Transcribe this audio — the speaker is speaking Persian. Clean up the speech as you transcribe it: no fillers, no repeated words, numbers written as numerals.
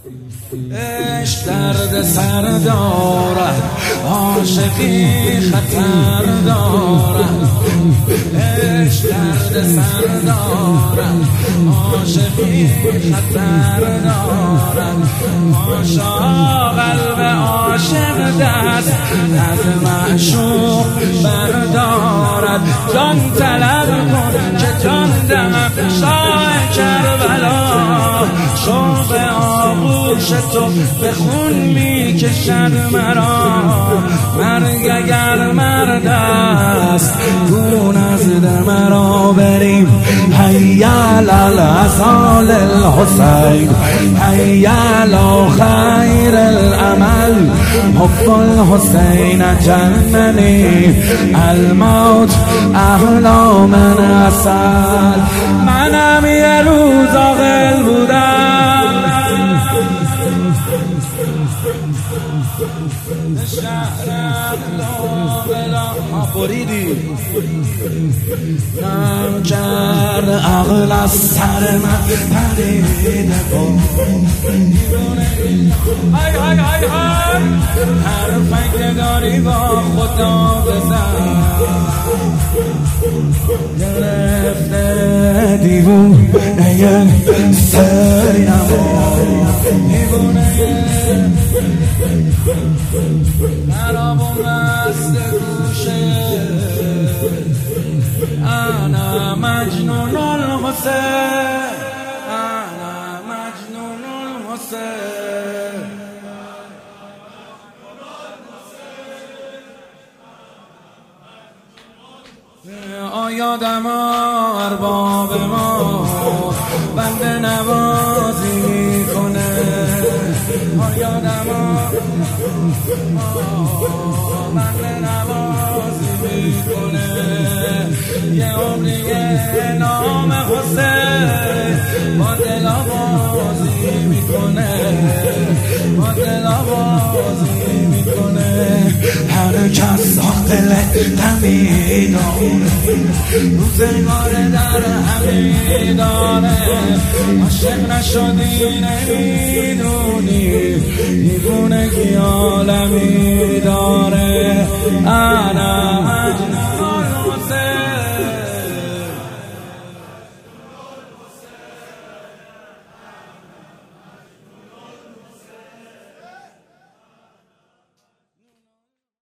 عشق درد سر دارد، عاشقی خطر دارد. عشق درد سر دارد، عاشقی خطر دارد. عاشق قلب عاشق دست از معشوق بردارد. جان طلب کن که جان دهم شاه کربلا. شوق آغوش تو به خون می کشد مرا. مرگ اگر مرد است گون از دم را بریم. حی علی العسال الحسین، حی علی خیر العمل. حب الحسین جننی، الموت احلا من عسل. منم یه روز عاقل بودم، شهرم بلا بریدی نم کرد عقل از سر من پریده بود. های های های های هر فکر داری با خدا بزن. گرفته دیوونه سری نبود، دیوونه خراب و مست گوشه. انا مجنون الحسین، انا مجنون الحسین. آیادم ارباب ما بنده نوازی میکنه. آیادم بنده نوازی میکنه. یه عمری نام حسین با دل آوازی میکنه، با دل آوازی میکنه. هر کس عاقل غمی داره، روزگار در همی داره. عاشق نشدی نمیدونی دیوونگی عالمی داره. انا